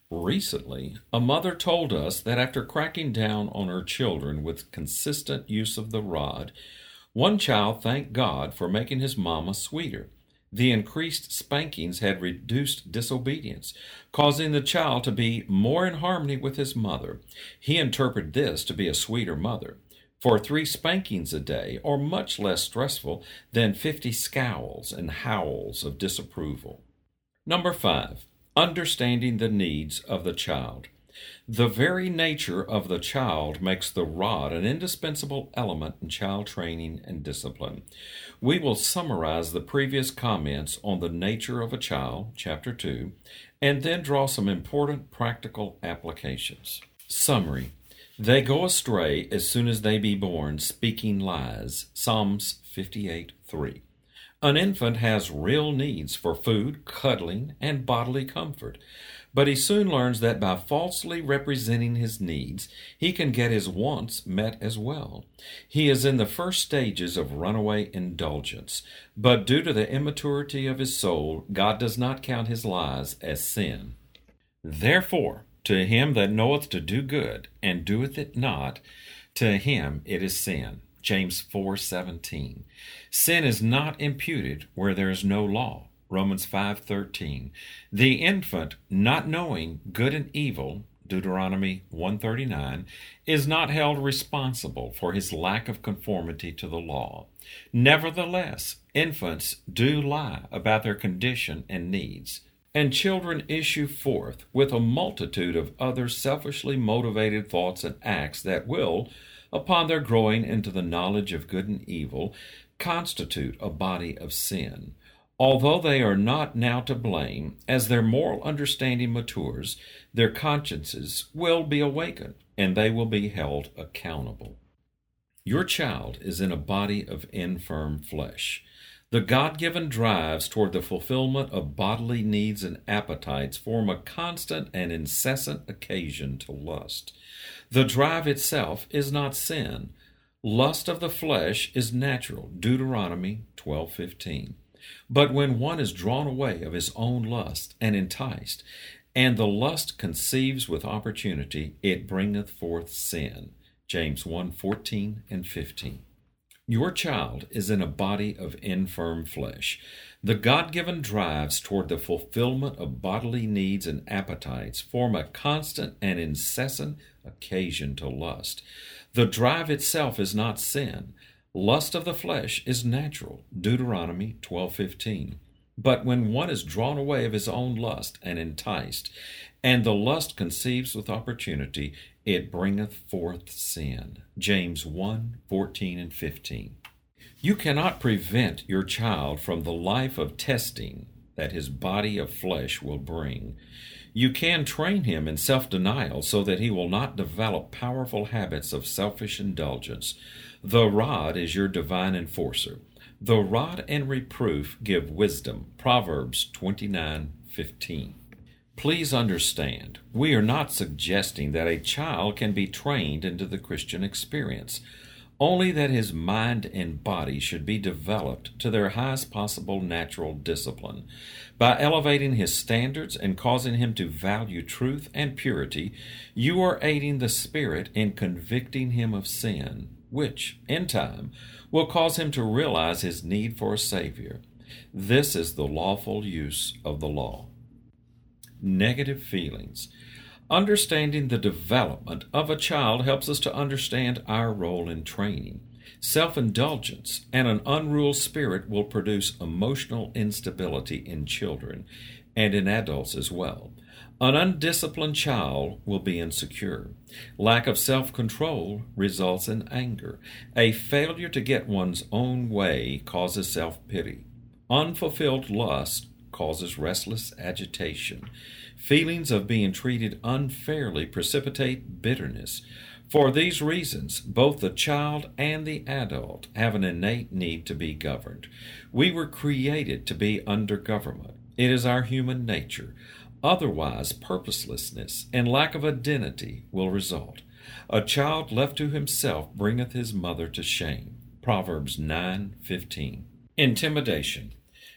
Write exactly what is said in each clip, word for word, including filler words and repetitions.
Recently, a mother told us that after cracking down on her children with consistent use of the rod, one child thanked God for making his mama sweeter. The increased spankings had reduced disobedience, causing the child to be more in harmony with his mother. He interpreted this to be a sweeter mother. For three spankings a day are much less stressful than fifty scowls and howls of disapproval. Number five, understanding the needs of the child. The very nature of the child makes the rod an indispensable element in child training and discipline. We will summarize the previous comments on the nature of a child, chapter two, and then draw some important practical applications. Summary. They go astray as soon as they be born, speaking lies. Psalms fifty-eight three. An infant has real needs for food, cuddling, and bodily comfort, but he soon learns that by falsely representing his needs, he can get his wants met as well. He is in the first stages of runaway indulgence, but due to the immaturity of his soul, God does not count his lies as sin. Therefore, to him that knoweth to do good, and doeth it not, to him it is sin. James four seventeen. Sin is not imputed where there is no law. Romans five thirteen. The infant, not knowing good and evil, Deuteronomy one thirty-nine, is not held responsible for his lack of conformity to the law. Nevertheless, infants do lie about their condition and needs, and children issue forth with a multitude of other selfishly motivated thoughts and acts that will, upon their growing into the knowledge of good and evil, constitute a body of sin. Although they are not now to blame, as their moral understanding matures, their consciences will be awakened, and they will be held accountable. Your child is in a body of infirm flesh. The God-given drives toward the fulfillment of bodily needs and appetites form a constant and incessant occasion to lust. The drive itself is not sin. Lust of the flesh is natural, Deuteronomy twelve fifteen. But when one is drawn away of his own lust and enticed, and the lust conceives with opportunity, it bringeth forth sin, James one fourteen and fifteen. Your child is in a body of infirm flesh. The God-given drives toward the fulfillment of bodily needs and appetites form a constant and incessant occasion to lust. The drive itself is not sin. Lust of the flesh is natural, Deuteronomy twelve fifteen. But when one is drawn away of his own lust and enticed, and the lust conceives with opportunity, it bringeth forth sin. James one fourteen and fifteen. You cannot prevent your child from the life of testing that his body of flesh will bring. You can train him in self-denial so that he will not develop powerful habits of selfish indulgence. The rod is your divine enforcer. The rod and reproof give wisdom. Proverbs twenty-nine fifteen. Please understand, we are not suggesting that a child can be trained into the Christian experience, only that his mind and body should be developed to their highest possible natural discipline. By elevating his standards and causing him to value truth and purity, you are aiding the Spirit in convicting him of sin, which, in time, will cause him to realize his need for a Savior. This is the lawful use of the law. Negative feelings. Understanding the development of a child helps us to understand our role in training. Self-indulgence and an unruly spirit will produce emotional instability in children and in adults as well. An undisciplined child will be insecure. Lack of self-control results in anger. A failure to get one's own way causes self-pity. Unfulfilled lust causes restless agitation. Feelings of being treated unfairly precipitate bitterness. For these reasons, both the child and the adult have an innate need to be governed. We were created to be under government. It is our human nature. Otherwise, purposelessness and lack of identity will result. A child left to himself bringeth his mother to shame. Proverbs nine fifteen. Intimidation.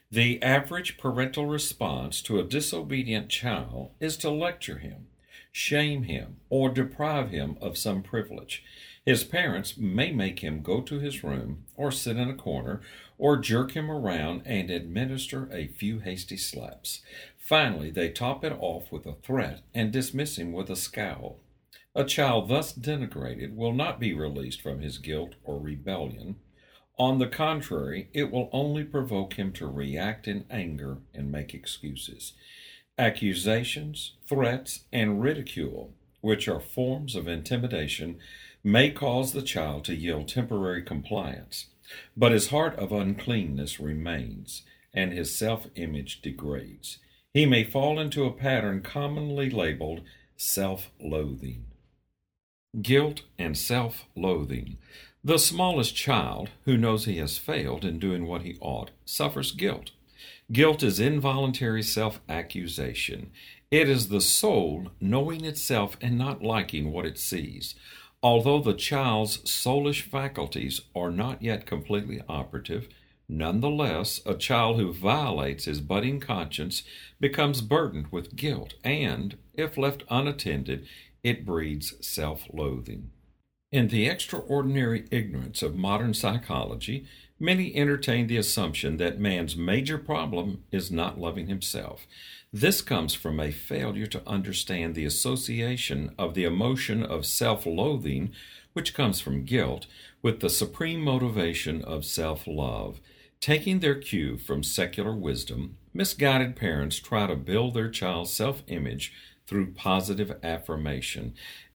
The average parental response to a disobedient child is to lecture him, shame him, or deprive him of some privilege. His parents may make him go to his room, or sit in a corner, or jerk him around and administer a few hasty slaps. Finally, they top it off with a threat and dismiss him with a scowl. A child thus denigrated will not be released from his guilt or rebellion. On the contrary, it will only provoke him to react in anger and make excuses. Accusations, threats, and ridicule, which are forms of intimidation, may cause the child to yield temporary compliance, but his heart of uncleanness remains, and his self-image degrades. He may fall into a pattern commonly labeled self-loathing. Guilt and self-loathing. The smallest child, who knows he has failed in doing what he ought, suffers guilt. Guilt is involuntary self-accusation. It is the soul knowing itself and not liking what it sees. Although the child's soulish faculties are not yet completely operative, nonetheless, a child who violates his budding conscience becomes burdened with guilt, and, if left unattended, it breeds self-loathing. In the extraordinary ignorance of modern psychology, many entertain the assumption that man's major problem is not loving himself. This comes from a failure to understand the association of the emotion of self-loathing, which comes from guilt, with the supreme motivation of self-love. Taking their cue from secular wisdom, misguided parents try to build their child's self-image through positive affirmation.